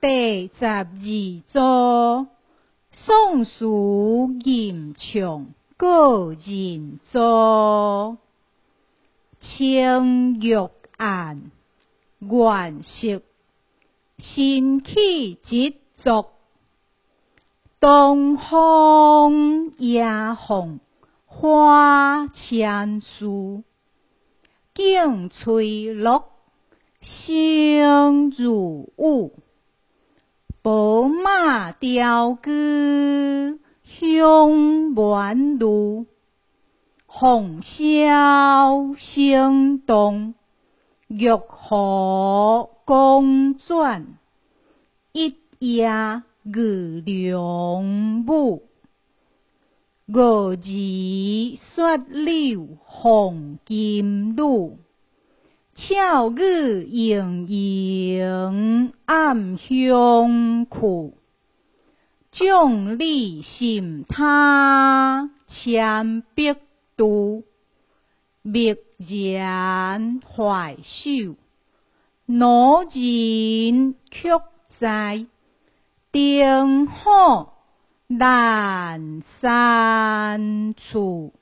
第12组，宋词吟唱个人组。青玉案，原色，新起一族。东风夜放花千树，景翠绿，生如舞。宝马雕车香满路，凤箫声动，玉壶光转，一夜月亮舞。五字雪柳红金缕，俏语盈盈暗香去。众里寻他千百度，蓑然怀首，老人却在灯火阑珊处。